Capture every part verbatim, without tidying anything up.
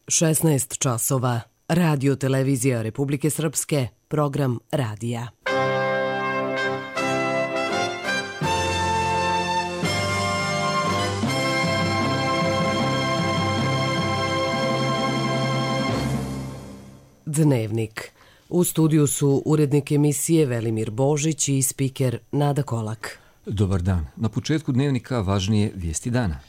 šesnaest časova. Radio Televizija Republike Srpske, program radija. Dnevnik. U studiju su urednik emisije Velimir Božić i spiker Nada Kolak. Dobar dan. Na početku dnevnika važnije vijesti dana.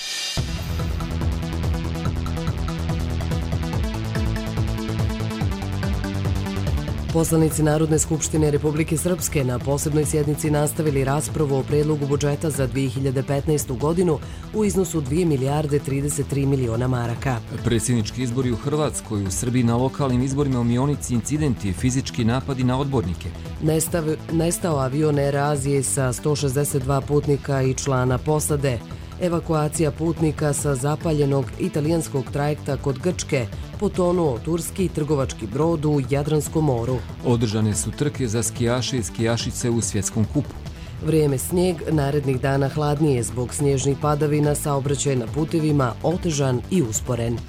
Poslanici Narodne skupštine Republike Srpske na posebnoj sjednici nastavili raspravu o predlogu budžeta za dvije hiljade petnaestu. godinu u iznosu dvije milijarde trideset tri miliona maraka. Predsjednički izbori u Hrvatskoj, u Srbiji na lokalnim izborima u Mionici incidenti i fizički napadi na odbornike. Nestav, nestao avion Air Azije sa sto šezdeset dva putnika i člana posade. Evakuacija putnika sa zapaljenog italijanskog trajekta kod Grčke potonuo turski trgovački brod u Jadranskom moru. Održane su trke za skijaše i skijašice u svjetskom kupu. Vrijeme snijeg, narednih dana hladnije zbog snježnih padavina, saobraćaj na putevima otežan i usporen.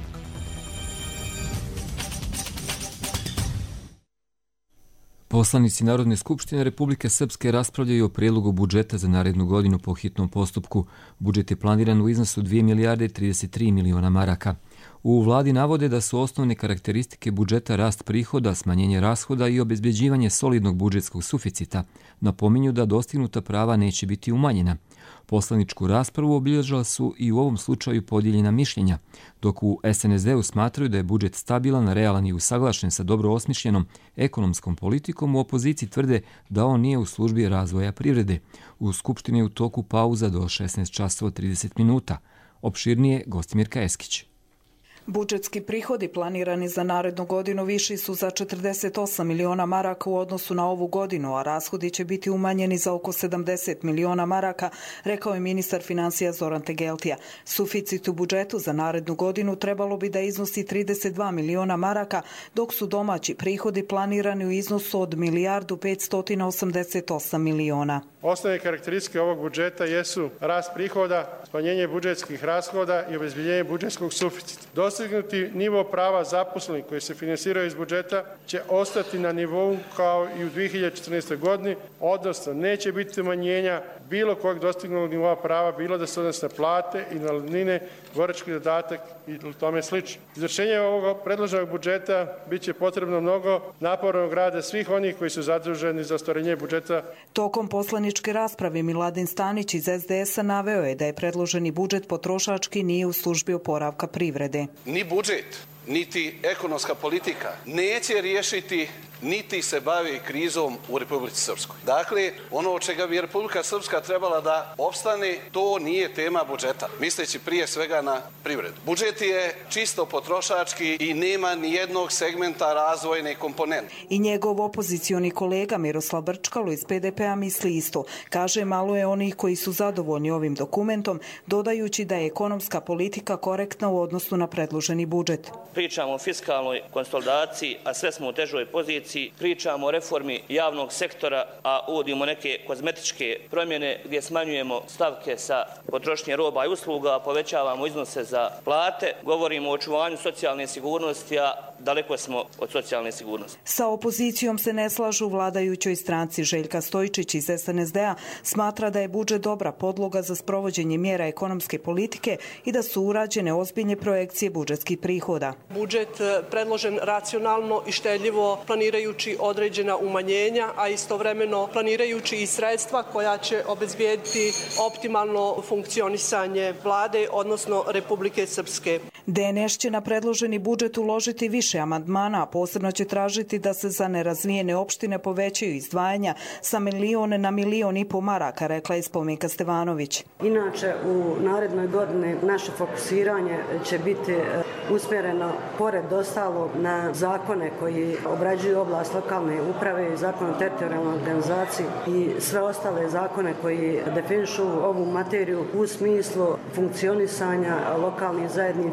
Poslanici Narodne skupštine Republike Srpske raspravljaju o prijedlogu budžeta za narednu godinu po hitnom postupku. Budžet je planiran u iznosu dvije milijarde trideset tri miliona maraka. U vladi navode da su osnovne karakteristike budžeta rast prihoda, smanjenje rashoda i obezbeđivanje solidnog budžetskog suficita. Napominju da dostignuta prava neće biti umanjena. Poslaničku raspravu obilježila su i u ovom slučaju podijeljena mišljenja, dok u es en es de u smatraju da je budžet stabilan, realan i usaglašen sa dobro osmišljenom ekonomskom politikom, u opoziciji tvrde da on nije u službi razvoja privrede. U Skupštini je u toku pauza do šesnaest časova trideset minuta. Opširnije Gostimirka Eskić. Budžetski prihodi planirani za narednu godinu viši su za četrdeset osam miliona maraka u odnosu na ovu godinu, a rashodi će biti umanjeni za oko sedamdeset miliona maraka, rekao je ministar financija Zoran Tegeltija. Suficit u budžetu za narednu godinu trebalo bi da iznosi trideset dva miliona maraka, dok su domaći prihodi planirani u iznosu od milijardu petsto osamdeset osam miliona. Osnovne karakteristike ovog budžeta jesu rast prihoda, smanjenje budžetskih rashoda i obezbeđenje budžetskog suficita. Dostignuti nivo prava zaposlenih koji se finansiraju iz budžeta će ostati na nivou kao i u dvije hiljade četrnaestoj. godini, odnosno neće biti umanjenja bilo kojeg dostignutog nivoa prava, bilo da se odnosi na plate, invalidnine, borački dodatak i tome slično. Izvršenje ovog predloženog budžeta biće potrebno mnogo napornog rada svih onih koji su zaduženi za ostvarenje budžeta. Tokom poslaničke rasprave Miladin Stanić iz es de es-a naveo je da je predloženi budžet potrošački, nije u službi oporavka privrede. Ni budžet, niti ekonomska politika neće riješiti niti se bavi krizom u Republici Srpskoj. Dakle, ono od čega bi Republika Srpska trebala da opstane, to nije tema budžeta, misleći prije svega na privredu. Budžet je čisto potrošački i nema ni jednog segmenta razvojne komponente. I njegov opozicioni kolega Miroslav Brčkalo iz pe de pe-a misli isto. Kaže, malo je onih koji su zadovoljni ovim dokumentom, dodajući da je ekonomska politika korektna u odnosu na predloženi budžet. Pričamo o fiskalnoj konsolidaciji, a sve smo u težoj poziciji. Pričamo o reformi javnog sektora, a uvodimo neke kozmetičke promjene gdje smanjujemo stavke sa potrošnje roba i usluga, povećavamo iznose za plate, govorimo o očuvanju socijalne sigurnosti, a daleko smo od socijalne sigurnosti. Sa opozicijom se ne slažu vladajućoj stranci. Željka Stojčić iz es en es de-a smatra da je budžet dobra podloga za sprovođenje mjera ekonomske politike i da su urađene ozbiljne projekcije budžetskih prihoda. Budžet predložen racionalno i štedljivo, planirajući određena umanjenja, a istovremeno planirajući i sredstva koja će obezbijediti optimalno funkcionisanje vlade, odnosno Republike Srpske. de en es će na predloženi budžet uložiti više amandmana, a posebno će tražiti da se za nerazvijene opštine povećaju izdvajanja sa milione na milion i po maraka, rekla je Spomenka Stevanović. Inače, u narednoj godini naše fokusiranje će biti usmjereno, pored ostalog, na zakone koji obrađuju oblast lokalne uprave i zakon o teritorijalnoj organizaciji i sve ostale zakone koji definišu ovu materiju u smislu funkcionisanja lokalnih zajednica.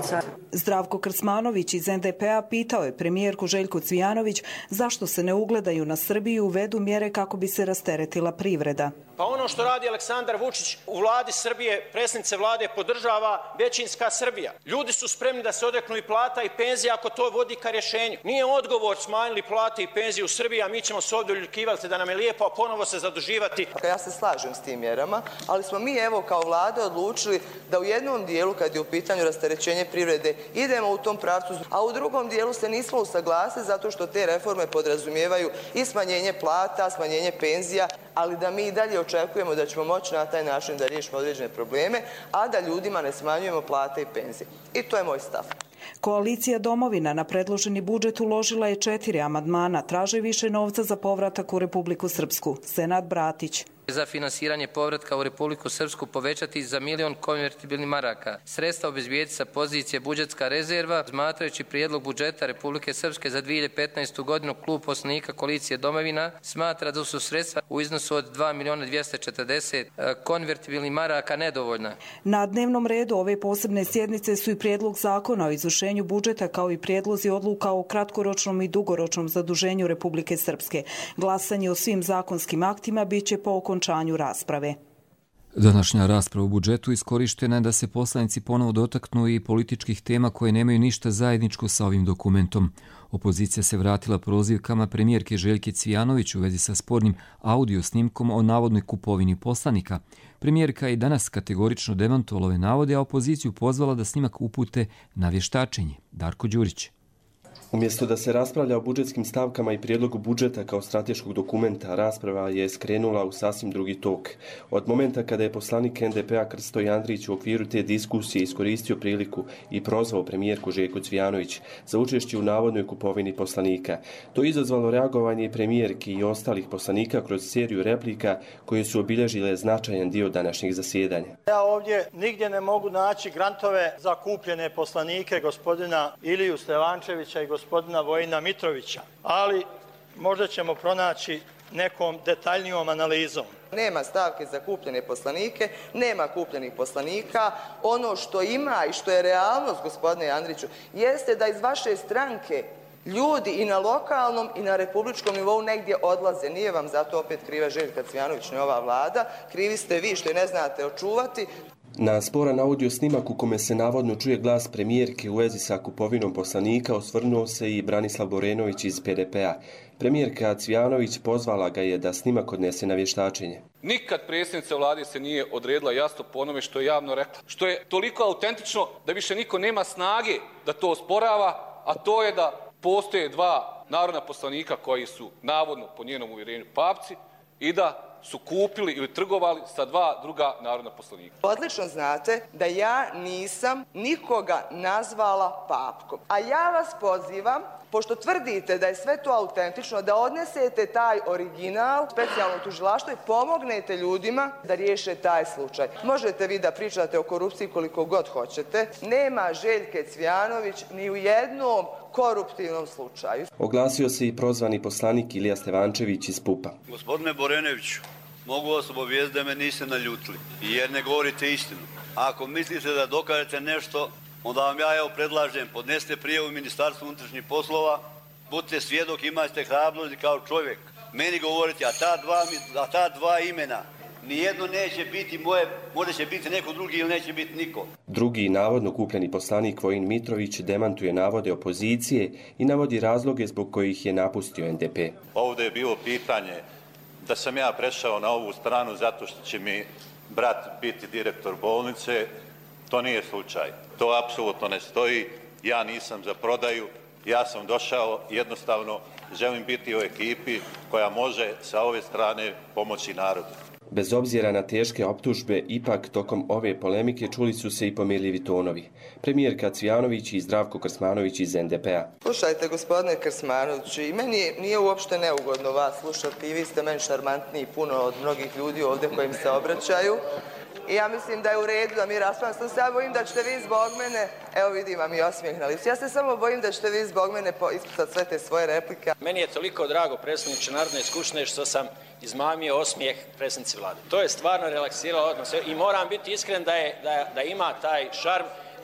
Zdravko Krsmanović iz en de pe-a pitao je premijerku Željku Cvijanović zašto se ne ugledaju na Srbiju i uvedu mjere kako bi se rasteretila privreda. Pa ono što radi Aleksandar Vučić u vladi Srbije, predsjednice vlade, podržava većinska Srbija. Ljudi su spremni da se odreknu i plata i penzija ako to vodi ka rješenju. Nije odgovor smanjili plate i penzije u Srbiji, a mi ćemo se ovdje uljubljivati da nam je lijepo, a ponovo se zaduživati. Ja se slažem s tim mjerama, ali smo mi evo kao vlada odlučili da u jednom dijelu, kad je u pitanju rasterećenje privrede, idemo u tom pravcu, a u drugom dijelu se nismo usaglasili zato što te reforme podrazumijevaju i smanjenje plata, smanjenje penzija, ali da mi i dalje očekujemo da ćemo moći na taj način da riješimo određene probleme, a da ljudima ne smanjujemo plate i penzije. I to je moj stav. Koalicija Domovina na predloženi budžet uložila je četiri amandmana, traže više novca za povratak u Republiku Srpsku. Senad Bratić. Za finansiranje povratka u Republiku Srpsku povećati za milion konvertibilnih maraka. Sredstva obezbijediti sa pozicije budžetska rezerva. Smatrajući prijedlog budžeta Republike Srpske za dvije hiljade petnaestu. godinu, klub poslanika Koalicije Domovina smatra da su sredstva u iznosu od dva miliona dvjesto četrdeset konvertibilnih maraka nedovoljna. Na dnevnom redu ove posebne sjednice su i prijedlog zakona o izvršenju budžeta kao i prijedlozi odluka o kratkoročnom i dugoročnom zaduženju Republike Srpske. Glasanje o svim zakonskim aktima biće po okončanju rasprave. Današnja rasprava u budžetu iskorištena je da se poslanici ponovo dotaknu i političkih tema koje nemaju ništa zajedničko sa ovim dokumentom. Opozicija se vratila prozivkama premijerke Željke Cvijanović u vezi sa spornim audio snimkom o navodnoj kupovini poslanika. Premijerka je danas kategorično demantovala ove navode, a opoziciju pozvala da snimak upute na vještačenje. Darko Đurić. Umjesto da se raspravlja o budžetskim stavkama i prijedlogu budžeta kao strateškog dokumenta, rasprava je skrenula u sasvim drugi tok. Od momenta kada je poslanik en de pe-a Krsto Andrić u okviru te diskusije iskoristio priliku i prozvao premijerku Željku Cvijanović za učešće u navodnoj kupovini poslanika, to je izazvalo reagovanje i premijerki i ostalih poslanika kroz seriju replika koje su obilježile značajan dio današnjeg zasjedanja. Ja ovdje nigdje ne mogu naći grantove za kupljene poslanike gospodina Iliju Stevančevića i gospodina Vojina Mitrovića, ali možda ćemo pronaći nekom detaljnijom analizom. Nema stavke za kupljene poslanike, nema kupljenih poslanika. Ono što ima i što je realnost, gospodine Andriću, jeste da iz vaše stranke ljudi i na lokalnom i na republičkom nivou negdje odlaze. Nije vam zato opet kriva Željka Cvijanović, ne ova vlada. Krivi ste vi što je ne znate očuvati. Na sporan audio snimak u kome se navodno čuje glas premijerke u vezi sa kupovinom poslanika osvrnuo se i Branislav Borenović iz pe de pe-a. Premijerka Cvijanović pozvala ga je da snimak odnese na vještačenje. Nikad predsjednica vlade se nije odredila jasno po onome što je javno rekla. Što je toliko autentično da više niko nema snage da to osporava, a to je da postoje dva narodna poslanika koji su navodno po njenom uvjerenju papci i da su kupili ili trgovali sa dva druga narodna poslanika. Odlično znate da ja nisam nikoga nazvala papkom. A ja vas pozivam, pošto tvrdite da je sve to autentično, da odnesete taj original specijalno tužilaštvo i pomognete ljudima da riješe taj slučaj. Možete vi da pričate o korupciji koliko god hoćete. Nema Željke Cvijanović ni u jednom koruptivnom slučaju. Oglasio se i prozvani poslanik Ilija Stevančević iz pupa. Gospodine Borenoviću, mogu vas obavijestiti da me niste naljutili, jer ne govorite istinu. Ako mislite da dokažete nešto, onda vam ja evo predlažem, podnesite prijavu u Ministarstvu unutrašnjih poslova, budite svjedok, imate hrabrosti kao čovjek. Meni govorite, a ta dva, a ta dva imena, nijedno neće biti moje, možda će biti neko drugi ili neće biti niko. Drugi navodno kupljeni poslanik Vojin Mitrović demantuje navode opozicije i navodi razloge zbog kojih je napustio en de pe. Ovdje je bilo pitanje da sam ja prešao na ovu stranu zato što će mi brat biti direktor bolnice. To nije slučaj. To apsolutno ne stoji. Ja nisam za prodaju. Ja sam došao, jednostavno želim biti u ekipi koja može sa ove strane pomoći narodu. Bez obzira na teške optužbe, ipak tokom ove polemike čuli su se i pomirljivi tonovi. Premijerka Cvijanović i Zdravko Krsmanović iz en de pe-a. Slušajte, gospodine Krsmanović, i meni nije uopšte neugodno vas slušati i vi ste meni šarmantniji puno od mnogih ljudi ovdje kojim se obraćaju. I ja mislim da je u redu da mi raspravljamo. Samo se ja bojim da ćete vi zbog mene, evo vidim vam i osmijeh na licu, ja se samo bojim da ćete vi zbog mene ispucati sve te svoje replike. Meni je toliko drago, predsjedniče Narodne skupštine, što sam izmamio osmijeh predsjednici vlade. To je stvarno relaksiralo odnos i moram biti iskren da, je, da, da ima taj šarm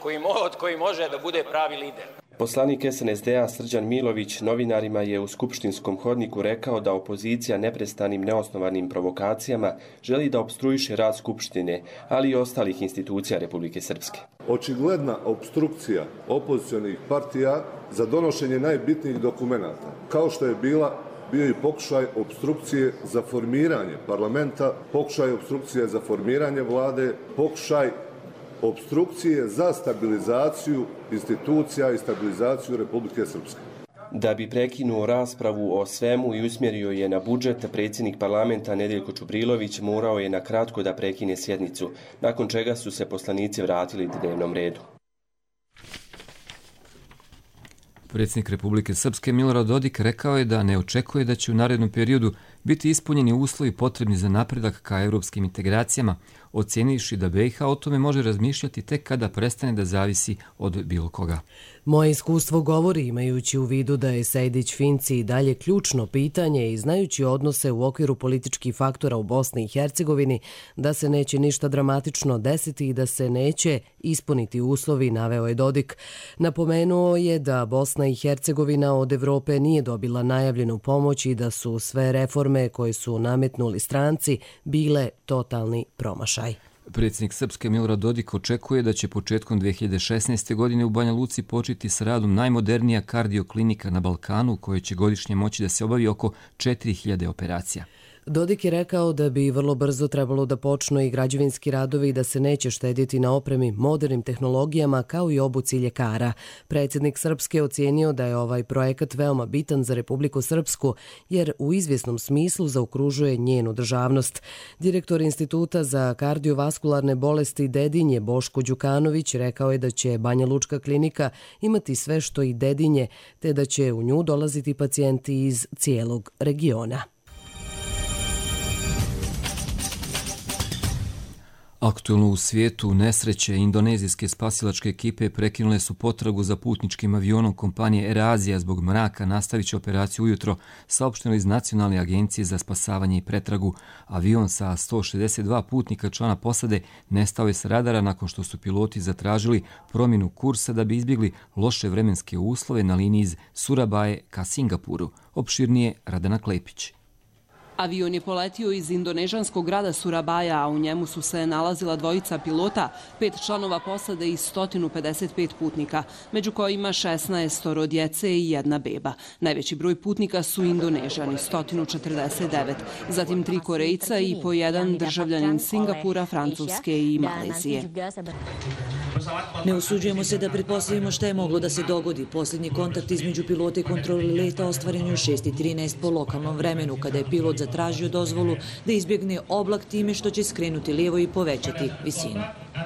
koji, od koji može da bude pravi lider. Poslanik S N S D-a Srđan Milović novinarima je u skupštinskom hodniku rekao da opozicija neprestanim neosnovanim provokacijama želi da opstruiše rad Skupštine, ali i ostalih institucija Republike Srpske. Očigledna opstrukcija opozicionih partija za donošenje najbitnijih dokumenata, kao što je bila bio i pokušaj opstrukcije za formiranje parlamenta, pokušaj opstrukcije za formiranje vlade, pokušaj opstrukcije za stabilizaciju institucija i stabilizaciju Republike Srpske. Da bi prekinuo raspravu o svemu i usmjerio je na budžet, predsjednik parlamenta Nedeljko Čubrilović morao je na kratko da prekine sjednicu, nakon čega su se poslanici vratili dnevnom redu. Predsjednik Republike Srpske Milorad Dodik rekao je da ne očekuje da će u narednom periodu biti ispunjeni uslovi potrebni za napredak ka evropskim integracijama, ocjenivši da B iH o tome može razmišljati tek kada prestane da zavisi od bilo koga. Moje iskustvo govori, imajući u vidu da je Sejdić-Finci i dalje ključno pitanje i znajući odnose u okviru političkih faktora u Bosni i Hercegovini, da se neće ništa dramatično desiti i da se neće ispuniti uslovi, naveo je Dodik. Napomenuo je da Bosna i Hercegovina od Evrope nije dobila najavljenu pomoć i da su sve reforme koje su nametnuli stranci bile totalni promašaj. Predsjednik Srpske Milorad Dodik očekuje da će početkom dve hiljade šesnaeste. godine u Banja Luci početi s radom najmodernija kardioklinika na Balkanu u kojoj će godišnje moći da se obavi oko četiri hiljade operacija. Dodik je rekao da bi vrlo brzo trebalo da počnu i građevinski radovi i da se neće štedjeti na opremi, modernim tehnologijama kao i obuci ljekara. Predsjednik Srpske ocijenio da je ovaj projekat veoma bitan za Republiku Srpsku jer u izvjesnom smislu zaokružuje njenu državnost. Direktor Instituta za kardiovaskularne bolesti Dedinje Boško Đukanović rekao je da će Banja Lučka klinika imati sve što i Dedinje, te da će u nju dolaziti pacijenti iz cijelog regiona. Aktuelno u svijetu nesreće indonezijske spasilačke ekipe prekinule su potragu za putničkim avionom kompanije AirAsia zbog mraka. Nastavit će operaciju ujutro, saopšteno iz Nacionalne agencije za spasavanje i pretragu. Avion sa sto šezdeset dva putnika člana posade nestao je s radara nakon što su piloti zatražili promjenu kursa da bi izbjegli loše vremenske uslove na liniji iz Surabaje ka Singapuru. Opširnije Radana Klepić. Avion je poletio iz indonežanskog grada Surabaja, a u njemu su se nalazila dvojica pilota, pet članova posade i sto pedeset pet putnika, među kojima šesnaest djece i jedna beba. Najveći broj putnika su Indonežani, sto četrdeset devet, zatim tri Korejca i po jedan državljanin Singapura, Francuske i Malezije. Ne usuđujemo se da pretpostavimo šta je moglo da se dogodi. Posljednji kontakt između pilota i kontrole leta ostvaren je u šest i trinaest po lokalnom vremenu, kada je pilot zatražio dozvolu da izbjegne oblak time što će skrenuti lijevo i povećati visinu.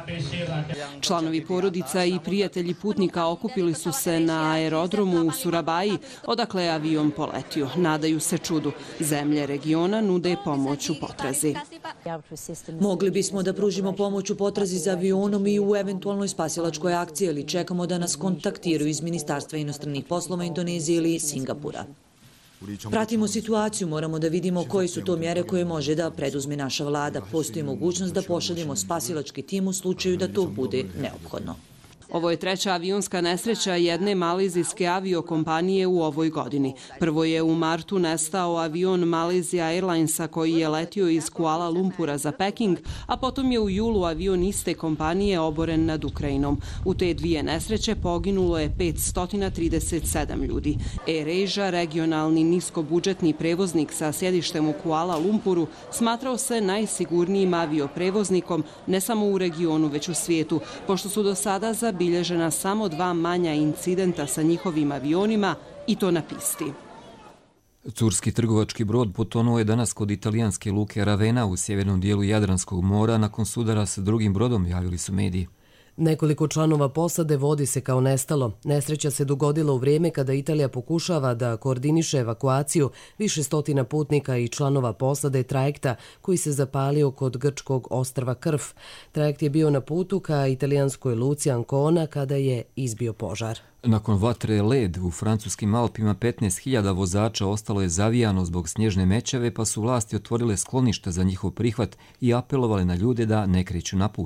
Članovi porodica i prijatelji putnika okupili su se na aerodromu u Surabaji, odakle je avion poletio. Nadaju se čudu. Zemlje regiona nude pomoć u potrazi. Mogli bismo da pružimo pomoć u potrazi za avionom i u eventualnoj spasilačkoj akciji, ali čekamo da nas kontaktiraju iz Ministarstva inostranih poslova Indonezije ili Singapura. Pratimo situaciju, moramo da vidimo koje su to mjere koje može da preduzme naša vlada. Postoji mogućnost da pošaljemo spasilački tim u slučaju da to bude neophodno. Ovo je treća avionska nesreća jedne malezijske aviokompanije u ovoj godini. Prvo je u martu nestao avion Malaysia Airlinesa koji je letio iz Kuala Lumpura za Peking, a potom je u julu avion iste kompanije oboren nad Ukrajinom. U te dvije nesreće poginulo je petsto trideset sedam ljudi. AirAsia, regionalni niskobudžetni prevoznik sa sjedištem u Kuala Lumpuru, smatrao se najsigurnijim avioprevoznikom ne samo u regionu već u svijetu, pošto su do sada za bilježena samo dva manja incidenta sa njihovim avionima i to na pisti. Turski trgovački brod potonuo je danas kod italijanske luke Ravena u sjevernom dijelu Jadranskog mora nakon sudara sa drugim brodom, javili su mediji. Nekoliko članova posade vodi se kao nestalo. Nesreća se dogodila u vrijeme kada Italija pokušava da koordiniše evakuaciju više stotina putnika i članova posade trajekta koji se zapalio kod grčkog ostrva Krf. Trajekt je bio na putu ka italijanskoj luci Ancona kada je izbio požar. Nakon vatre led u francuskim Alpima petnaest hiljada vozača ostalo je zavijano zbog snježne mećave, pa su vlasti otvorile skloništa za njihov prihvat i apelovali na ljude da ne kreću na put.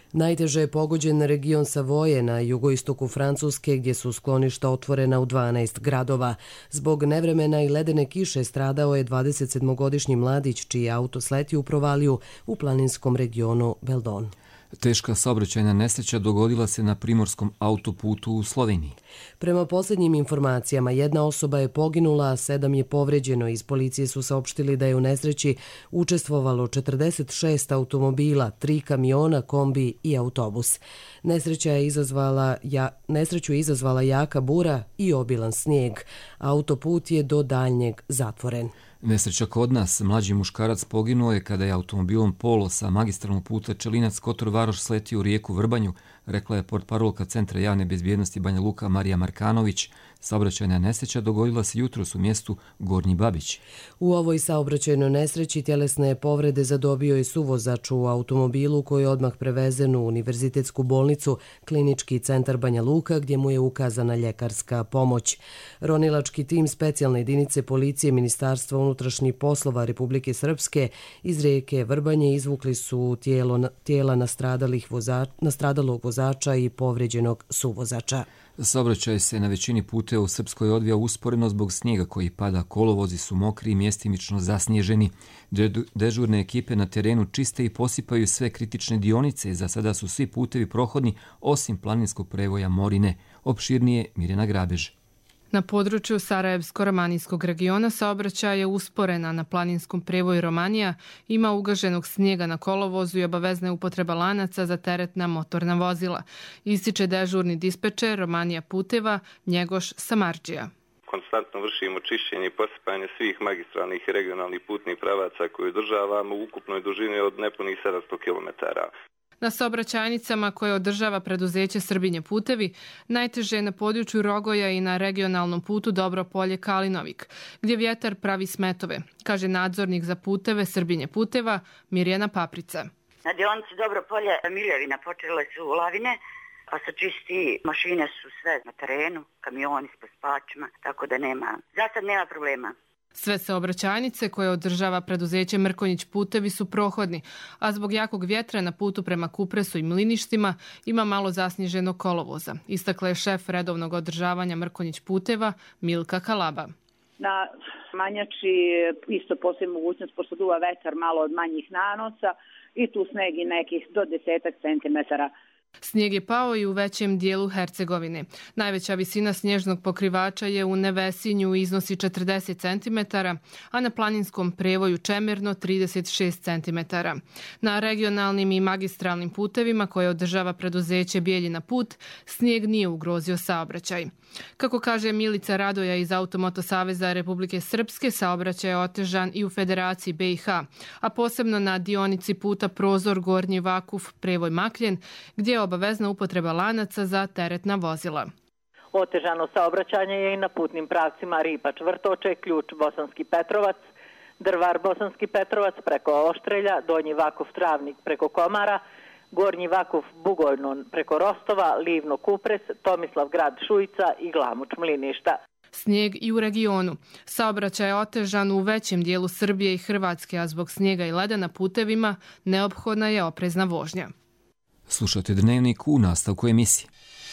Najteže je pogođen region Savoje na jugoistoku Francuske gdje su skloništa otvorena u dvanaest gradova. Zbog nevremena i ledene kiše stradao je dvadesetsedmogodišnji mladić čiji je auto sletio u provaliju u planinskom regionu Beldon. Teška saobraćajna nesreća dogodila se na primorskom autoputu u Sloveniji. Prema posljednjim informacijama, jedna osoba je poginula, a sedam je povređeno. Iz policije su saopštili da je u nesreći učestvovalo četrdeset šest automobila, tri kamiona, kombi i autobus. Nesreća je izazvala, ja, nesreću je izazvala jaka bura i obilan snijeg. Autoput je do daljnjeg zatvoren. Nesreća kod nas. Mlađi muškarac poginuo je kada je automobilom Polo sa magistralnog puta Čelinac-Kotor Varoš sletio u rijeku Vrbanju, rekla je portparolka Centra javne bezbjednosti Banja Luka Marija Markanović. Saobraćajna nesreća dogodila se jutros u mjestu Gornji Babić. U ovoj saobraćajnoj nesreći tjelesne povrede zadobio i suvozač u automobilu koji je odmah prevezen u Univerzitetsku bolnicu, Klinički centar Banja Luka, gdje mu je ukazana ljekarska pomoć. Ronilački tim specijalne jedinice policije Ministarstva unutrašnjih poslova Republike Srpske iz rijeke Vrbanje izvukli su tijelo, tijela nastradalih vozač, nastradalog vozača i povrijeđenog suvozača. Saobraćaj se na većini puteva u Srpskoj odvija usporeno zbog snijega koji pada, kolovozi su mokri i mjestimično zasnježeni. Dežurne ekipe na terenu čiste i posipaju sve kritične dionice. Za sada su svi putevi prohodni osim planinskog prevoja Morine. Opširnije Mirjana Grabež. Na području Sarajevsko-romanijskog regiona saobraćaj je usporena. Na planinskom prevoju Romanija ima ugaženog snijega na kolovozu i obavezna je upotreba lanaca za teretna motorna vozila. Ističe dežurni dispečer Romanija puteva Njegoš Samarđija. Konstantno vršimo čišćenje i posipanje svih magistralnih i regionalnih putnih pravaca koje održavamo u ukupnoj dužini od nepunih sedamsto kilometara. Na saobraćajnicama koje održava preduzeće Srbinje putevi, najteže je na području Rogoja i na regionalnom putu Dobropolje Kalinovik, gdje vjetar pravi smetove, kaže nadzornik za puteve Srbinje puteva Mirjana Paprica. Na dionici Dobropolje Miljevina počele su lavine, a sa čisti mašine su sve na terenu, kamioni s pospačima, tako da nema, za sad nema problema. Sve saobraćajnice koje održava preduzeće Mrkonjić putevi su prohodni, a zbog jakog vjetra na putu prema Kupresu i Mliništima ima malo zasnježenog kolovoza. Istakla je šef redovnog održavanja Mrkonjić puteva Milka Kalaba. Na Manjači isto postoji mogućnost, pošto duva vetar, malo od manjih nanosa i tu sneg i nekih do desetak centimetara. Snijeg je pao i u većem dijelu Hercegovine. Najveća visina snježnog pokrivača je u Nevesinju i iznosi četrdeset centimetara, a na planinskom prevoju Čemirno trideset šest centimetara. Na regionalnim i magistralnim putevima koje održava preduzeće Bijeljina put, snijeg nije ugrozio saobraćaj. Kako kaže Milica Radoja iz Automoto Saveza Republike Srpske, saobraćaj je otežan i u Federaciji B i H, a posebno na dionici puta Prozor Gornji Vakuf prevoj Makljen, gdje je obavezna upotreba lanaca za teretna vozila. Otežano saobraćanje je i na putnim pravcima Ripač Vrtoče, Ključ Bosanski Petrovac, Drvar Bosanski Petrovac preko Oštrelja, Donji Vakuf Travnik preko Komara, Gornji Vakuf Bugojno preko Rostova, Livno Kupres, Tomislav Grad Šujica i Glamuč Mliništa. Snijeg i u regionu. Saobraćaj je otežan u većem dijelu Srbije i Hrvatske, a zbog snijega i leda na putevima neophodna je oprezna vožnja. Slušajte Dnevnik u nastavku emisije.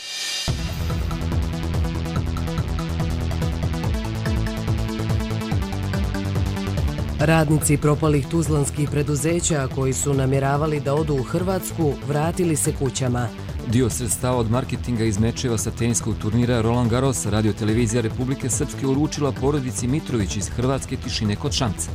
Radnici propalih tuzlanskih preduzeća koji su namjeravali da odu u Hrvatsku vratili se kućama. Dio sredstava od marketinga iz mečeva sa teniskog turnira Roland Garros radiotelevizija Republike Srpske uručila porodici Mitrović iz Hrvatske tišine kod Šamca.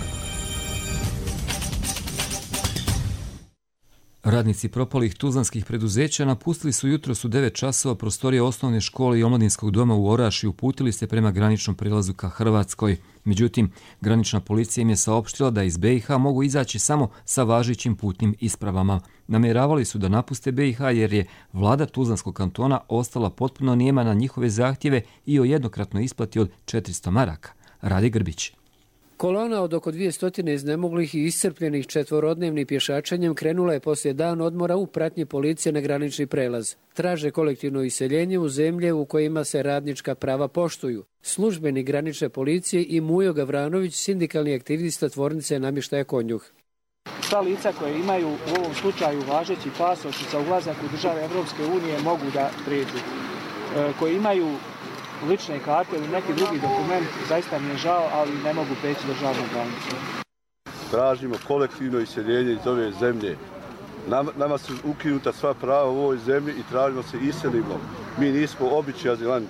Radnici propalih tuzlanskih preduzeća napustili su jutros u devet časova prostorije osnovne škole i omladinskog doma u Orašju i uputili se prema graničnom prelazu ka Hrvatskoj. Međutim, granična policija im je saopštila da iz B i H mogu izaći samo sa važećim putnim ispravama. Namjeravali su da napuste B i H jer je vlada Tuzlanskog kantona ostala potpuno nijema na njihove zahtjeve i o jednokratnoj isplati od četiristo maraka. Rade Grbić. Kolona od oko dvjesto iznemoglih i iscrpljenih četvorodnevnim pješačenjem krenula je poslije dan odmora u pratnji policije na granični prelaz. Traže kolektivno iseljenje u zemlje u kojima se radnička prava poštuju. Službenik granične policije i Mujo Gavranović, sindikalni aktivista tvornice namještaja Konjuh. Sva lica koje imaju u ovom slučaju važeći pasoš za ulazak u države Evropske unije mogu da prijeđu. E, koji imaju lične karte ili neki drugi dokument, zaista mi je žao, ali ne mogu preći državnu granicu. Tražimo kolektivno iseljenje iz ove zemlje. Nama, nama su ukinuta sva prava u ovoj zemlji i tražimo se iselimo. Mi nismo obični azilanti.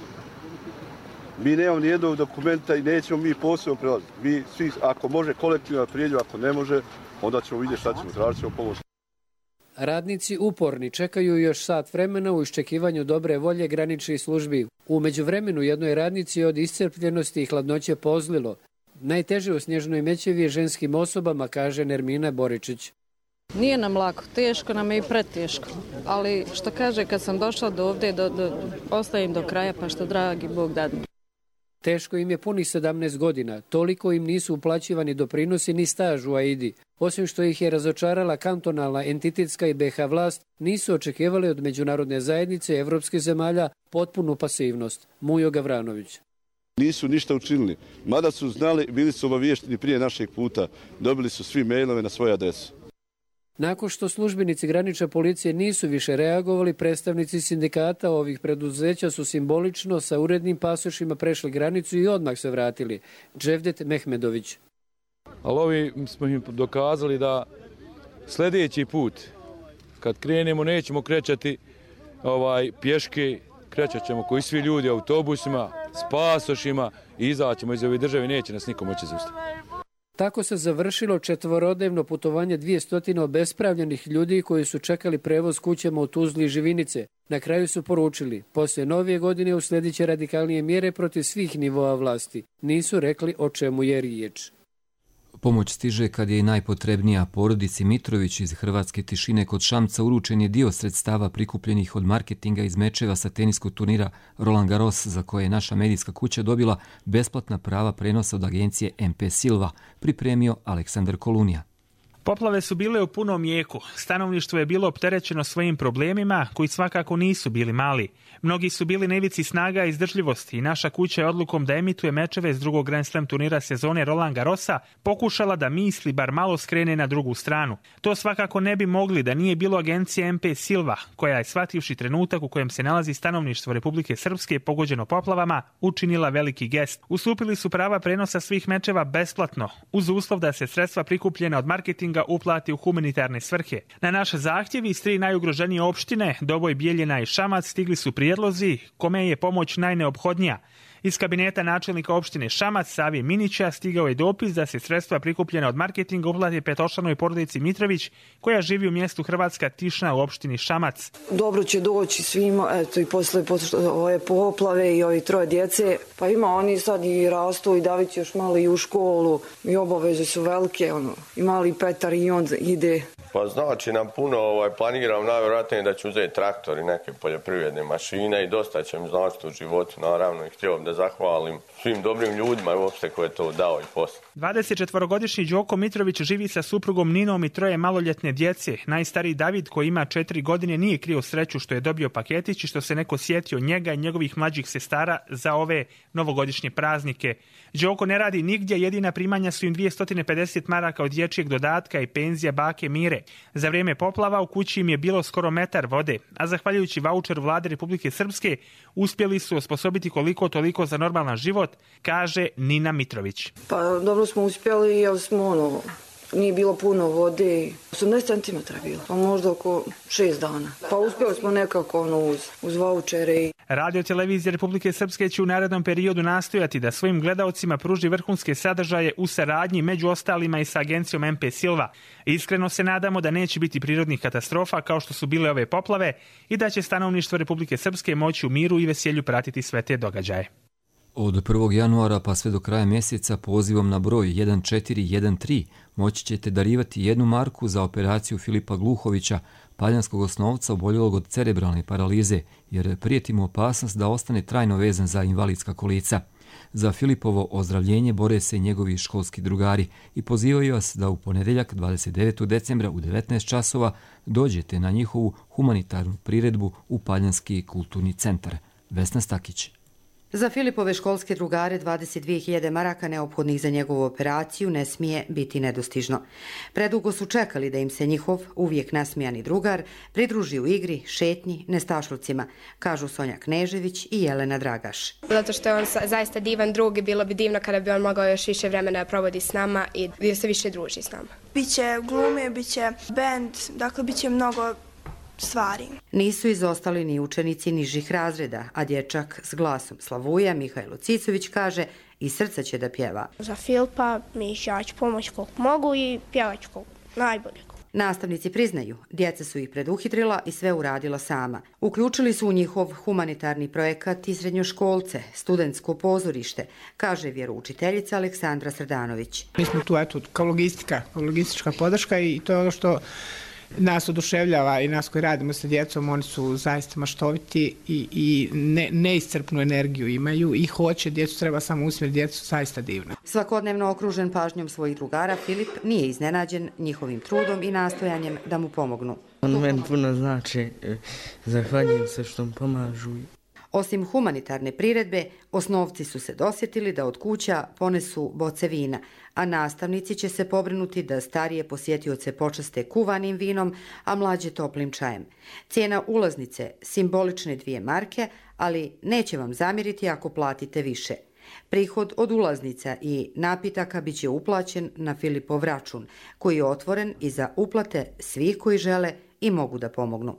Mi nemamo nijednog dokumenta i nećemo mi posebno prelaziti. Mi svi, ako može kolektivno prijeđu, ako ne može, onda ćemo vidjeti šta ćemo, tražiti ćemo pomoć. Radnici uporni čekaju još sat vremena u iščekivanju dobre volje graničnih službi. U međuvremenu jednoj radnici od iscrpljenosti i hladnoće pozlilo. Najteže u Snježnoj Mećevi je ženskim osobama, kaže Nermina Boričić. Nije nam lako, teško nam je i preteško, ali što kaže kad sam došla do ovdje, do, do, ostajem do kraja pa što dragi Bog dadne. Teško im je punih sedamnaest godina, toliko im nisu uplaćivani doprinosi ni staž u Aidi. Osim što ih je razočarala kantonalna, entitetska i be ha vlast, nisu očekivali od međunarodne zajednice i evropskih zemalja potpunu pasivnost. Mujo Gavranović. Nisu ništa učinili, mada su znali, bili su obaviješteni prije našeg puta, dobili su svi mailove na svoje adrese. Nakon što službenici granične policije nisu više reagovali, predstavnici sindikata ovih preduzeća su simbolično sa urednim pasošima prešli granicu i odmah se vratili. Dževdet Mehmedović. Ali ovi smo im dokazali da sljedeći put, kad krenemo, nećemo krećati ovaj, pješke, krećat ćemo koji svi ljudi autobusima, s pasošima i izaćemo iz ove države, neće nas niko moći zaustaviti. Tako se završilo četvorodnevno putovanje dvjesto obespravljenih ljudi koji su čekali prevoz kućama u Tuzli i Živinice. Na kraju su poručili, poslije nove godine uslijedit će radikalnije mjere protiv svih nivoa vlasti. Nisu rekli o čemu je riječ. Pomoć stiže kad je i najpotrebnija. Porodici Mitrović iz Hrvatske Tišine kod Šamca uručen je dio sredstava prikupljenih od marketinga iz mečeva sa teniskog turnira Roland Garros, za koje je naša medijska kuća dobila besplatna prava prenosa od agencije em pe Silva, pripremio Aleksandar Kolunija. Poplave su bile u punom jeku. Stanovništvo je bilo opterećeno svojim problemima koji svakako nisu bili mali. Mnogi su bili na ivici snaga i izdržljivosti i naša kuća je odlukom da emituje mečeve iz drugog Grand Slam turnira sezone Roland Garrosa pokušala da misli bar malo skrene na drugu stranu. To svakako ne bi mogli da nije bilo agencije em pe Silva, koja je, shvativši trenutak u kojem se nalazi stanovništvo Republike Srpske pogođeno poplavama, učinila veliki gest. Ustupili su prava prenosa svih mečeva besplatno, uz uslov da se sredstva prikupljena od marketinga uplati u humanitarne svrhe. Na naš zahtjev iz tri najugroženije opštine, Doboj, Bijeljina i Šamac, stigli su prijedlozi kome je pomoć najneophodnija. Iz kabineta načelnika opštine Šamac, Savije Minića, stigao je dopis da se sredstva prikupljena od marketinga uplati petočlanoj porodici Mitrović, koja živi u mjestu Hrvatska Tišna u opštini Šamac. Dobro će doći svima, eto i posle, posle ove poplave i ovi troje djece, pa ima oni sad i rastu i David još malo i u školu i obaveze su velike, ono, i mali Petar i on ide. Pa znači nam puno, ovaj, planiram najvjerojatnije da ću uzeti traktor i neke poljoprivredne mašine i dosta će mi značiti u životu, naravno, i htio da zahvalim svim dobrim ljudima i uopšte koje to dao i posle. dvadesetčetvorogodišnji Đoko Mitrović živi sa suprugom Ninom i troje maloljetne djece. Najstariji David, koji ima četiri godine, nije krio sreću što je dobio paketić i što se neko sjetio njega i njegovih mlađih sestara za ove novogodišnje praznike. Đoko ne radi nigdje, jedina primanja su im dvjesto pedeset maraka od dječjeg dodatka i penzija bake Mire. Za vrijeme poplava u kući im je bilo skoro metar vode, a zahvaljujući vaučeru vlade Republike Srpske uspjeli su osposobiti koliko toliko za normalan život, kaže Nina Mitrović. Pa dobro smo uspjeli, jer smo ono, nije bilo puno vode, osamnaest centimetara bilo, pa možda oko šest dana. Pa uspjeli smo nekako ono uz, uz vaučere. Radio televizija Republike Srpske će u narednom periodu nastojati da svojim gledaocima pruži vrhunske sadržaje u saradnji među ostalima i sa agencijom em pe Silva. Iskreno se nadamo da neće biti prirodnih katastrofa kao što su bile ove poplave i da će stanovništvo Republike Srpske moći u miru i veselju pratiti sve te događaje. Od prvog januara pa sve do kraja mjeseca pozivom na broj jedan četiri jedan tri moći ćete darivati jednu marku za operaciju Filipa Gluhovića, paljanskog osnovca oboljelog od cerebralne paralize, jer prijeti mu opasnost da ostane trajno vezan za invalidska kolica. Za Filipovo ozdravljenje bore se njegovi školski drugari i pozivaju vas da u ponedjeljak dvadeset devetog decembra u devetnaest časova dođete na njihovu humanitarnu priredbu u Paljanski kulturni centar. Vesna Stakić. Za Filipove školske drugare dvadeset dvije hiljade maraka neophodnih za njegovu operaciju ne smije biti nedostižno. Predugo su čekali da im se njihov uvijek nasmijani drugar pridruži u igri, šetnji, nestašlucima, kažu Sonja Knežević i Jelena Dragaš. Zato što je on zaista divan drug i bilo bi divno kada bi on mogao još više vremena provodi s nama i da se više druži s nama. Biće glume, biće bend, dakle biće mnogo stvari. Nisu izostali ni učenici nižih razreda, a dječak s glasom slavuja Mihajlo Cicović kaže i srca će da pjeva. Za Filipa mi ja ću pomoći koliko mogu i pjevat ću koliko najbolje. Nastavnici priznaju, djeca su ih preduhitrila i sve uradila sama. Uključili su u njihov humanitarni projekat i srednjoškolce, studentsko pozorište, kaže vjeroučiteljica Aleksandra Srdanović. Mi smo tu eto, kao logistika, kao logistička podrška i to je ono što nas oduševljava i nas koji radimo sa djecom, oni su zaista maštoviti i, i ne, neiscrpnu energiju imaju i hoće, djecu treba samo usmjeriti, djecu zaista divno. Svakodnevno okružen pažnjom svojih drugara, Filip nije iznenađen njihovim trudom i nastojanjem da mu pomognu. On meni puno znači, zahvaljujem se što mu pomažu. Osim humanitarne priredbe, osnovci su se dosjetili da od kuća ponesu boce vina, a nastavnici će se pobrinuti da starije posjetioce počaste kuvanim vinom, a mlađe toplim čajem. Cijena ulaznice simbolične dvije marke, ali neće vam zamjeriti ako platite više. Prihod od ulaznica i napitaka bit će uplaćen na Filipov račun, koji je otvoren i za uplate svih koji žele i mogu da pomognu.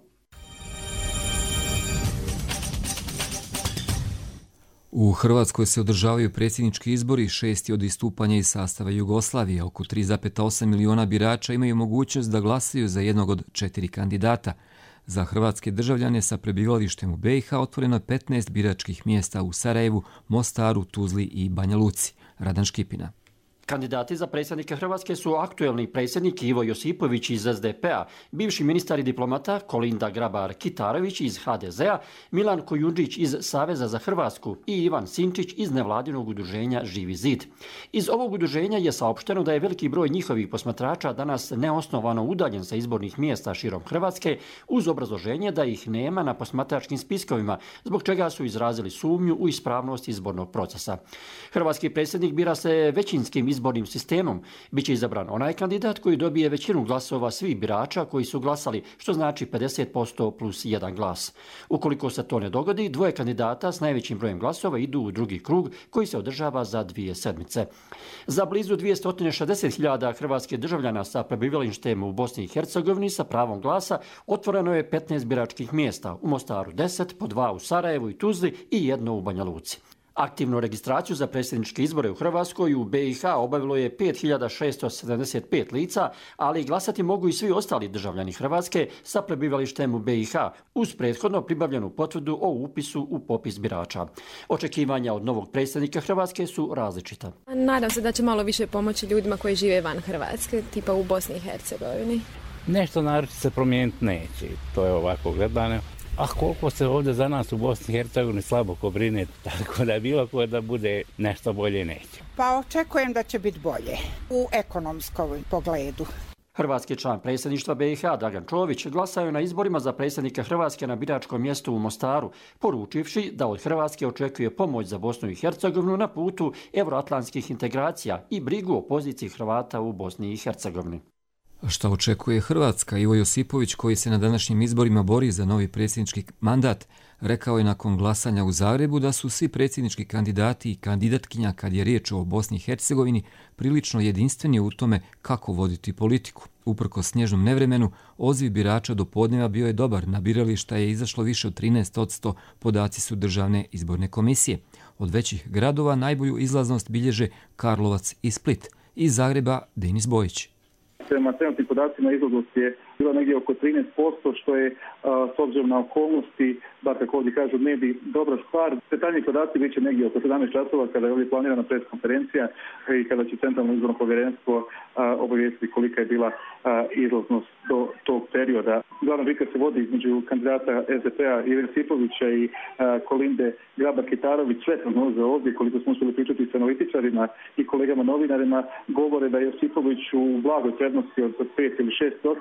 U Hrvatskoj se održavaju predsjednički izbori, šesti od istupanja iz sastava Jugoslavije. Oko tri zarez osam miliona birača imaju mogućnost da glasaju za jednog od četiri kandidata. Za hrvatske državljane sa prebivalištem u B i H otvoreno je petnaest biračkih mjesta u Sarajevu, Mostaru, Tuzli i Banja Luci. Radan Škipina. Kandidati za predsjednika Hrvatske su aktuelni predsjednik Ivo Josipović iz S D P-a, bivši ministar i diplomata Kolinda Grabar-Kitarović iz H D Z-a, Milan Kujundžić iz Saveza za Hrvatsku i Ivan Sinčić iz nevladinog udruženja Živi zid. Iz ovog udruženja je saopšteno da je veliki broj njihovih posmatrača danas neosnovano udaljen sa izbornih mjesta širom Hrvatske uz obrazloženje da ih nema na posmatračkim spiskovima, zbog čega su izrazili sumnju u ispravnost izbornog procesa. Hrvatski predsjednik bira se većinskim izbornim sistemom. Biće izabran onaj kandidat koji dobije većinu glasova svih birača koji su glasali, što znači pedeset posto plus jedan glas. Ukoliko se to ne dogodi, dvoje kandidata s najvećim brojem glasova idu u drugi krug koji se održava za dvije sedmice. Za blizu dvjesto šezdeset hiljada hrvatskih državljana sa prebivalištem u Bosni i Hercegovini sa pravom glasa otvoreno je petnaest biračkih mjesta, u Mostaru deset, po dva u Sarajevu i Tuzli i jedno u Banja Luci. Aktivnu registraciju za predsjedničke izbore u Hrvatskoj u B i H obavilo je pet hiljada šesto sedamdeset pet lica, ali glasati mogu i svi ostali državljani Hrvatske sa prebivalištem u B i H uz prethodno pribavljenu potvrdu o upisu u popis birača. Očekivanja od novog predsjednika Hrvatske su različita. Nadam se da će malo više pomoći ljudima koji žive van Hrvatske, tipa u Bosni i Hercegovini. Nešto naročito se promijeniti neće, to je ovako gledano. A koliko se ovdje za nas u Bosni i Hercegovini slabo ko brine, tako da bilo ko da bude nešto bolje neće. Pa očekujem da će biti bolje u ekonomskom pogledu. Hrvatski član predsjedništva B i H Dragan Čović glasao je na izborima za predsjednika Hrvatske na biračkom mjestu u Mostaru, poručivši da od Hrvatske očekuje pomoć za Bosnu i Hercegovinu na putu euroatlantskih integracija i brigu o poziciji Hrvata u Bosni i Hercegovini. Šta očekuje Hrvatska? Ivo Josipović, koji se na današnjim izborima bori za novi predsjednički mandat, rekao je nakon glasanja u Zagrebu da su svi predsjednički kandidati i kandidatkinja, kad je riječ o Bosni i Hercegovini, prilično jedinstveni u tome kako voditi politiku. Uprkos snježnom nevremenu, odziv birača do podneva bio je dobar. Na birališta je izašlo više od trinaest posto, podaci su Državne izborne komisije. Od većih gradova najbolju izlaznost bilježe Karlovac i Split. Iz Zagreba Denis Bojić. Prema trenutnim podacima izlaznost je bila negdje oko trinaest posto, što je a, s obzirom na okolnosti, bar kako ovdje kažu mediji, dobra stvar. Detaljni podaci bit će negdje oko sedamnaest časova kada je ovdje planirana preskonferencija i kada će Centralno izborno povjerenstvo obavijestiti kolika je bila a, izlaznost do tog perioda. Glavna bitka se vodi između kandidata S D P-a Ive Josipovića i a, Kolinde Grabar-Kitarović. Sve prognoze ovdje, koliko smo uspjeli pričati s analitičarima i kolegama novinarima, govore da je Josipović u blagoj prednosti od pet ili šest procenata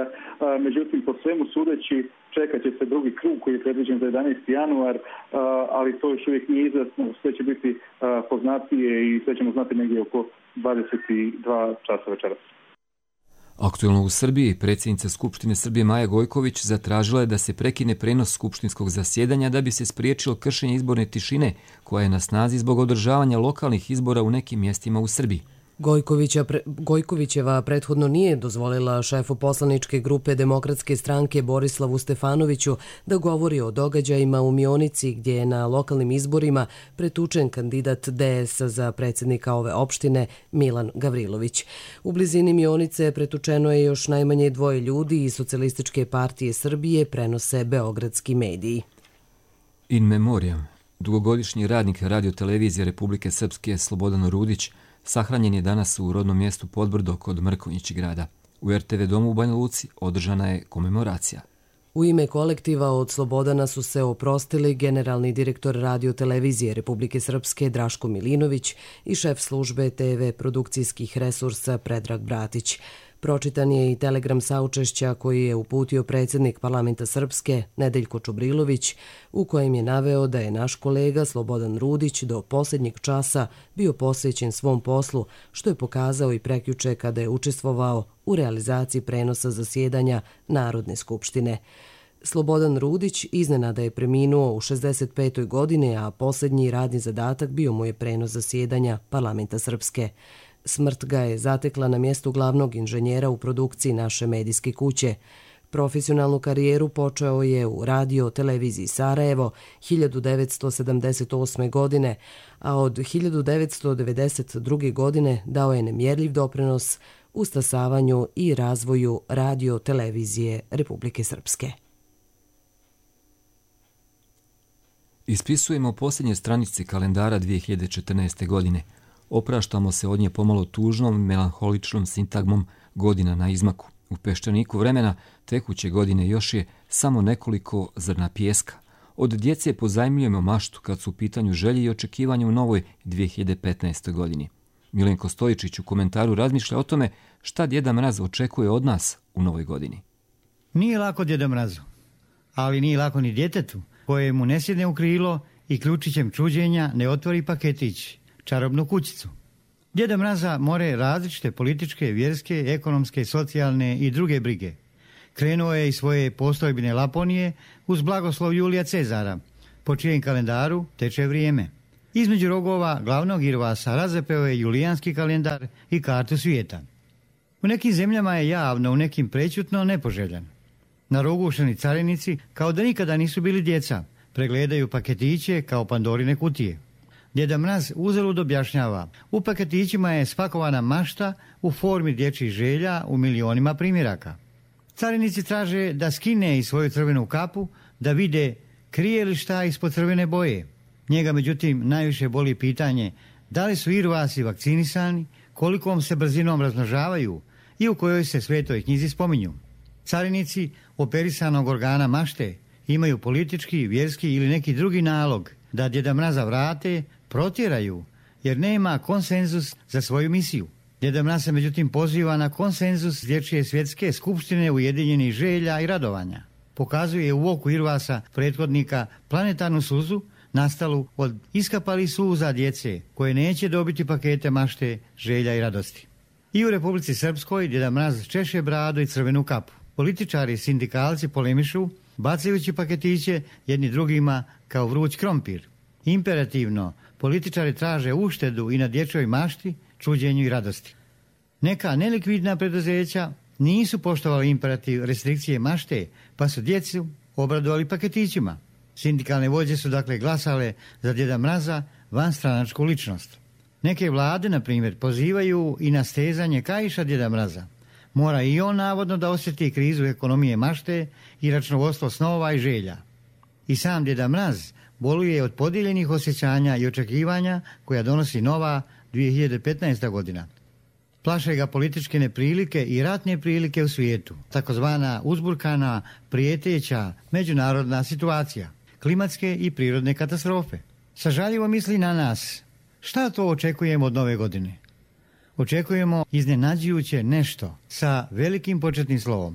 međutim po svemu sudeći čekat će se drugi krug koji je predviđen za jedanaesti januar, ali to još uvijek nije izvjesno, sve će biti poznatije i sve ćemo znati negdje oko dvadeset dva časa večeras. Aktuelno u Srbiji, predsjednica Skupštine Srbije Maja Gojković zatražila je da se prekine prenos skupštinskog zasjedanja da bi se spriječilo kršenje izborne tišine koja je na snazi zbog održavanja lokalnih izbora u nekim mjestima u Srbiji. Gojkovića, pre, Gojkovićeva prethodno nije dozvolila šefu poslaničke grupe Demokratske stranke Borislavu Stefanoviću da govori o događajima u Mionici gdje je na lokalnim izborima pretučen kandidat D S za predsjednika ove opštine Milan Gavrilović. U blizini Mionice pretučeno je još najmanje dvoje ljudi iz Socijalističke partije Srbije, prenose beogradski mediji. In memoriam, dugogodišnji radnik radiotelevizije Republike Srpske Slobodan Rudić sahranjen je danas u rodnom mjestu Podbrdo kod Mrkonjić grada. U R T V domu u Banja Luci održana je komemoracija. U ime kolektiva od Slobodana su se oprostili generalni direktor radiotelevizije Republike Srpske Draško Milinović i šef službe T V produkcijskih resursa Predrag Bratić. Pročitan je i telegram saučešća koji je uputio predsjednik parlamenta Srpske Nedeljko Čubrilović, u kojem je naveo da je naš kolega Slobodan Rudić do posljednjeg časa bio posvećen svom poslu, što je pokazao i prekjuče kada je učestvovao u realizaciji prenosa zasjedanja Narodne skupštine. Slobodan Rudić iznenada je preminuo u šezdeset petoj godini, a posljednji radni zadatak bio mu je prenos zasjedanja parlamenta Srpske. Smrt ga je zatekla na mjestu glavnog inženjera u produkciji naše medijske kuće. Profesionalnu karijeru počeo je u radio televiziji Sarajevo hiljadu devetsto sedamdeset osme. godine, a od hiljadu devetsto devedeset druge. godine dao je nemjerljiv doprinos u stasavanju i razvoju radio televizije Republike Srpske. Ispisujemo posljednje stranice kalendara dvije hiljade četrnaeste. godine. Opraštamo se od nje pomalo tužnom, melanholičnom sintagmom godina na izmaku. U peščaniku vremena tekuće godine još je samo nekoliko zrna pijeska. Od djece pozajmljujemo maštu kad su u pitanju želje i očekivanja u novoj dvije hiljade petnaestoj. godini. Milenko Stojičić u komentaru razmišlja o tome šta Djeda Mraz očekuje od nas u novoj godini. Nije lako Djeda Mrazu, ali nije lako ni djetetu kojemu ne sjedne u krilo i ključićem čuđenja ne otvori paketić, čarobnu kućicu. Djeda Mraza more različite političke, vjerske, ekonomske, socijalne i druge brige. Krenuo je iz svoje postojbine Laponije uz blagoslov Julija Cezara, po čijem kalendaru teče vrijeme. Između rogova glavnog Irvasa razapeo je julijanski kalendar i kartu svijeta. U nekim zemljama je javno, u nekim prećutno nepoželjan. Narogušeni carinici, kao da nikada nisu bili djeca, pregledaju paketiće kao Pandorine kutije. Djeda Mraz uzalud objašnjava, u paketićima je spakovana mašta u formi dječjih želja u milionima primjeraka. Carinici traže da skine i svoju crvenu kapu, da vide krije li šta ispod crvene boje. Njega međutim najviše boli pitanje da li su Irvasi vakcinisani, kolikom se brzinom razmnožavaju i u kojoj se svetoj knjizi spominju. Carinici operisanog organa mašte imaju politički, vjerski ili neki drugi nalog da Djeda Mraza vrate, protjeraju, jer nema konsenzus za svoju misiju. Djeda Mraz se međutim poziva na konsenzus dječje svjetske skupštine ujedinjenih želja i radovanja. Pokazuje u oku Irvasa prethodnika planetarnu suzu nastalu od iskapalih suza djece koje neće dobiti pakete mašte, želja i radosti. I u Republici Srpskoj Djeda Mraz češe bradu i crvenu kapu. Političari i sindikalci polemišu, bacajući paketiće jedni drugima kao vruć krompir. Imperativno, političari traže uštedu i na dječjoj mašti, čuđenju i radosti. Neka nelikvidna preduzeća nisu poštovali imperativ restrikcije mašte, pa su djecu obradovali paketićima. Sindikalne vođe su dakle glasale za Djeda Mraza vanstranačku ličnost. Neke vlade, na primjer, pozivaju i na stezanje kaiša Djeda Mraza. Mora i on navodno da osjeti krizu ekonomije mašte i računovodstvo snova i želja. I sam Djeda Mraz boluje od podijeljenih osjećanja i očekivanja koja donosi nova dvije hiljade petnaesta. godina. Plaše ga političke neprilike i ratne prilike u svijetu, takozvana uzburkana, prijeteća međunarodna situacija, klimatske i prirodne katastrofe. Sažaljivo misli na nas. Šta to očekujemo od nove godine? Očekujemo iznenađujuće nešto sa velikim početnim slovom.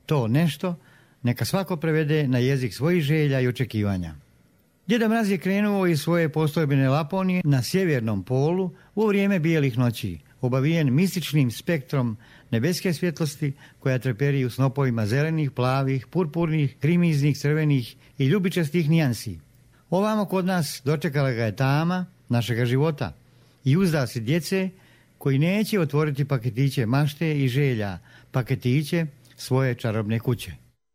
To nešto neka svako prevede na jezik svojih želja i očekivanja. Djeda Mraz je krenuo iz svoje postojbene Laponije na sjevernom polu u vrijeme bijelih noći, obavijen mističnim spektrom nebeske svjetlosti koja treperi u snopovima zelenih, plavih, purpurnih, krimiznih, crvenih i ljubičastih nijansi. Ovamo kod nas dočekala ga je tama našega života i uzdasi djece koji neće otvoriti paketiće mašte i želja, paketiće svoje čarobne kuće.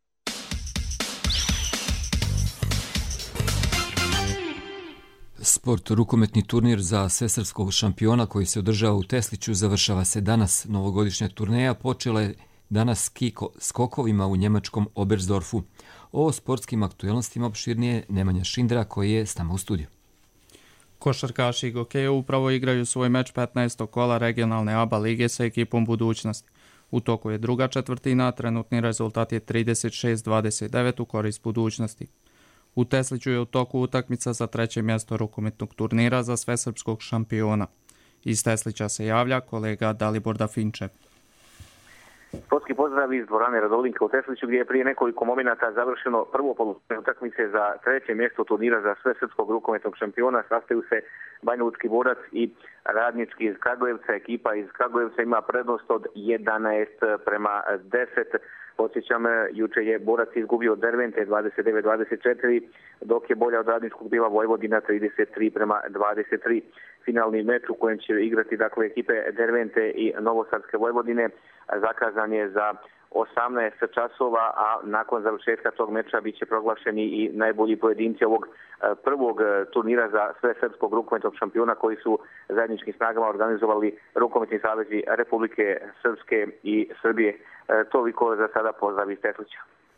Sport rukometni turnir za svesrpskog šampiona koji se održava u Tesliću završava se danas. Novogodišnja turneja počela je danas skiko, skokovima u njemačkom Oberstdorfu. O sportskim aktualnostima opširnije Nemanja Šindra koji je s nama u studiju. Košarkaši Gokeja upravo igraju svoj meč petnaestog kola regionalne A B A lige sa ekipom Budućnosti. U toku je druga četvrtina, trenutni rezultat je trideset šest dvadeset devet u korist Budućnosti. U Tesliću je u toku utakmica za treće mjesto rukometnog turnira za svesrpskog šampiona. Iz Teslića se javlja kolega Dalibor Dafinčev. Sportski pozdrav iz dvorane Radolinka u Tesliću gdje je prije nekoliko momenata završeno prvo polufinale utakmice za treće mjesto turnira za svesrpskog rukometnog šampiona. Sastaju se Banjalučki Borac i Radnički iz Kragujevca. Ekipa iz Kragujevca ima prednost od jedanaest prema deset. Podsjećam, juče je Borac izgubio od Dervente dvadeset devet dvadeset četiri, dok je bolja od Radničkog bila Vojvodina trideset tri prema dvadeset tri. Finalni meč u kojem će igrati dakle ekipe Dervente i Novosadske Vojvodine zakazan je za osamnaest časova, a nakon završetka tog meča bit će proglašeni i najbolji pojedinci ovog prvog turnira za sve srpskog rukometnog šampiona koji su zajedničkim snagama organizovali rukometni savezi Republike Srpske i Srbije. Toliko za sada, pozdrav iz Teslića.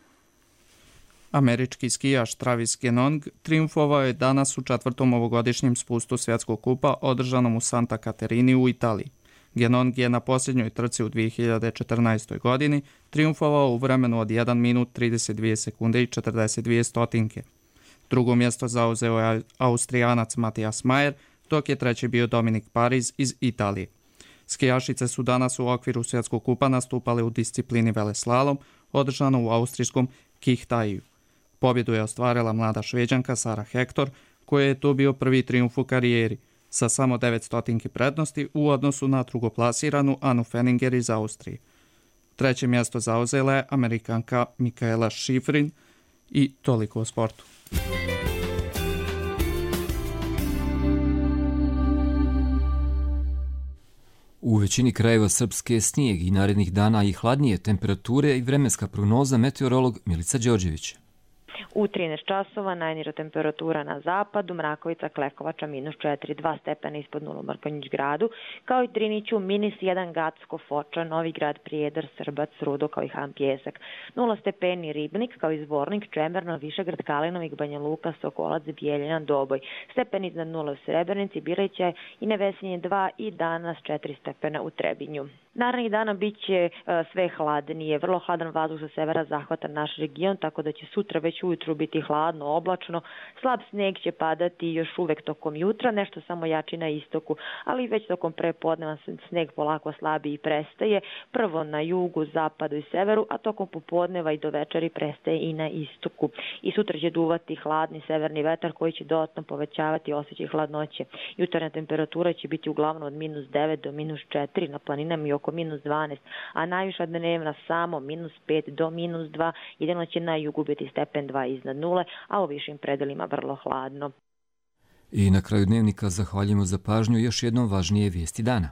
Američki skijaš Travis Genong triumfovao je danas u četvrtom ovogodišnjem spustu svjetskog kupa održanom u Santa Caterini u Italiji. Genong je na posljednjoj trci u dvije hiljade četrnaestoj. godini triumfovao u vremenu od jedan minut trideset dvije sekunde i četrdeset dvije stotinke. Drugo mjesto zauzeo je Austrijanac Matijas Majer, dok je treći bio Dominik Pariz iz Italije. Skijašice su danas u okviru svjetskog kupa nastupale u disciplini veleslalom, održano u austrijskom Kichtaju. Pobjedu je ostvarila mlada Šveđanka Sara Hector, koja je to bio prvi trijumf u karijeri, sa samo devet stotinki prednosti u odnosu na drugoplasiranu Anu Fenninger iz Austrije. Treće mjesto zauzela je Amerikanka Mikaela Šifrin i toliko o sportu. U većini krajeva Srpske snijeg i narednih dana i hladnije temperature i vremenska prognoza meteorolog Milica Đorđević. U trinaest časova najniža temperatura na zapadu, Mrakovica, Klekovača minus četiri zarez dva stepena ispod nula u Mrkonjić gradu, kao i Triniću minus jedan, Gacko, Foča, Novi Grad, Prijedor, Srbac, Rudo, kao i Han Pjesak, nula stepeni Ribnik, kao i Zvornik, Čemerno, Višegrad, Kalinovik, Banja Luka, Sokolac, Bijeljina, Doboj, stepeni iznad nula u Srebrenici, Bileća i Nevesinje dva i danas četiri stepena u Trebinju. Narednih dana bit će uh, sve hladnije, vrlo hladan vazduh sa severa zahvata naš region, tako da će sutra već ujutru biti hladno, oblačno, slab sneg će padati još uvek tokom jutra, nešto samo jači na istoku, ali već tokom prepodneva sneg polako slabi i prestaje, prvo na jugu, zapadu i severu, a tokom popodneva i do večeri prestaje i na istoku. I sutra će duvati hladni severni vetar koji će dodatno povećavati osjećaj hladnoće. Jutarnja temperatura će biti uglavnom od minus devet do minus četiri, na planinama i oko minus dvanaest, a najviša dnevna samo minus pet do minus dva, jedino će na jugu biti stepen dva iznad nule, a u višim predelima vrlo hladno. I na kraju dnevnika zahvaljujemo za pažnju još jednom važnije vijesti dana.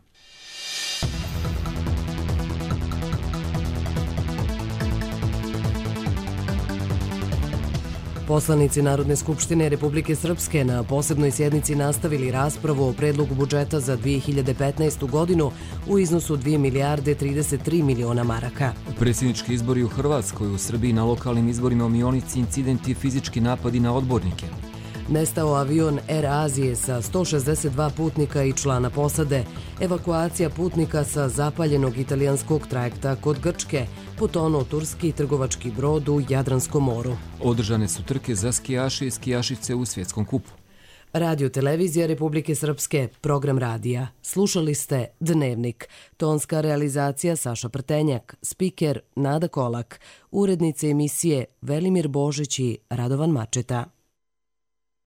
Poslanici Narodne skupštine Republike Srpske na posebnoj sjednici nastavili raspravu o predlogu budžeta za dvije hiljade petnaestu. godinu u iznosu dvije milijarde trideset tri miliona maraka. Predsjednički izbori u Hrvatskoj, u Srbiji na lokalnim izborima u Mionici, incidenti i fizički napadi na odbornike. Nestao avion Air Azije sa sto šezdeset dva putnika i člana posade. Evakuacija putnika sa zapaljenog italijanskog trajekta kod Grčke. Potonuo turski trgovački brod u Jadranskom moru. Održane su trke za skijaše i skijašice u svjetskom kupu. Radio Televizija Republike Srpske, program radija. Slušali ste Dnevnik. Tonska realizacija Saša Prtenjak, spiker Nada Kolak, urednice emisije Velimir Božić i Radovan Mačeta.